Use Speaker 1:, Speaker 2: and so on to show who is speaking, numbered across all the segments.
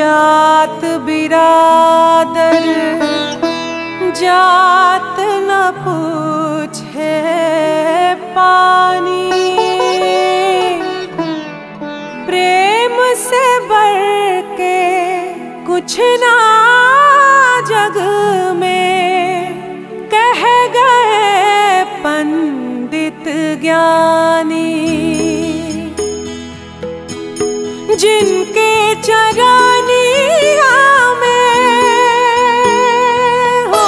Speaker 1: जात बिरादर जात न पूछे पानी, प्रेम से बढ़ के कुछ ना जग में, कह गए पंडित ज्ञानी। जिनके चरनिया में हो,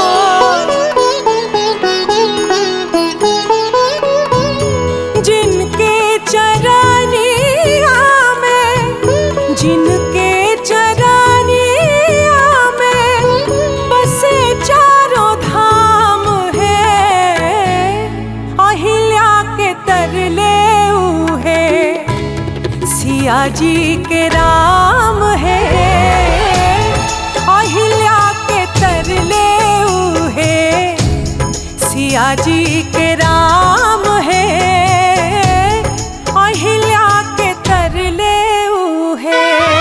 Speaker 1: जिनके चरनिया में, जिनके चरनिया में बसे चारों धाम है। अहिल्या के तरले उहे सिया जी के राम है। अहिल्या के तरले उहे सिया जी के राम है। अहिल्या के तरले उहे।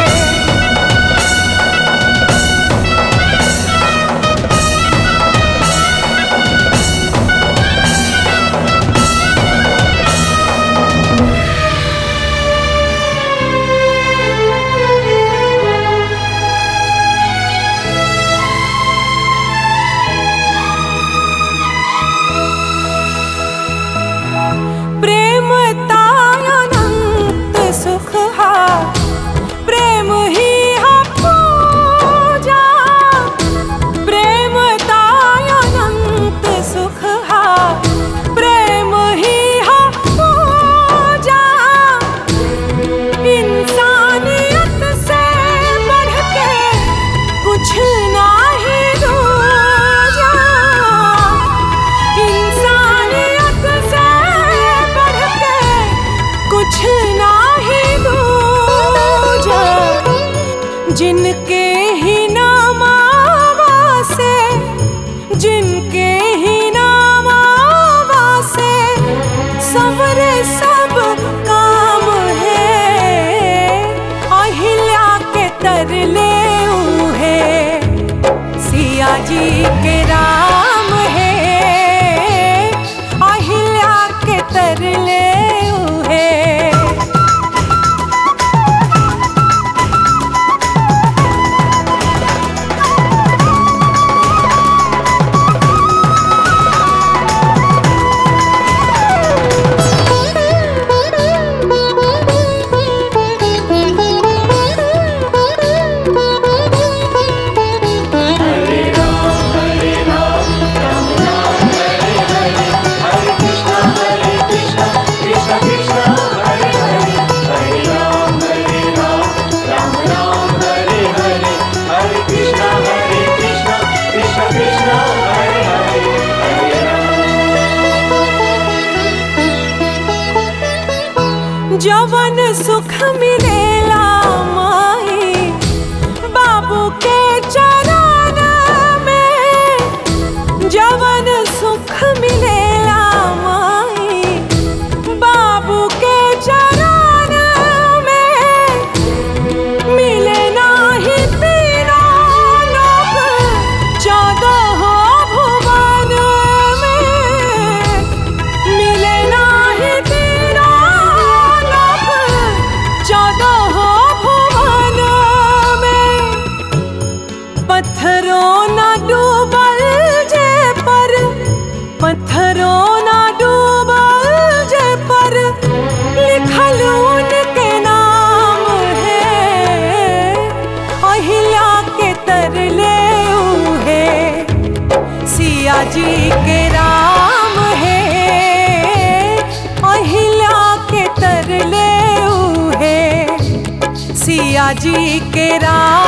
Speaker 1: जिनके ही नामावा से, जिनके ही नामावा से सवरे सब काम है। अहिल्या के तरले उहे सिया जी के राम है। अहिल्या के तरले उहे। जवन सुख मिलेला माई बाबू के चरण में, जवन सुख मिलेला माई बाबू के चरण में, मिले नाही तीनों लोक 14 भुवन में, मिले नाही 14 भुवन में। पत्थरों ना डूबल जे पर, पत्थरों ना डूबल जे पर लिखल उनके नाम है। अहिल्या के तरले उहे सिया जी के राम है। अहिल्या के तरले सिया जी के राम।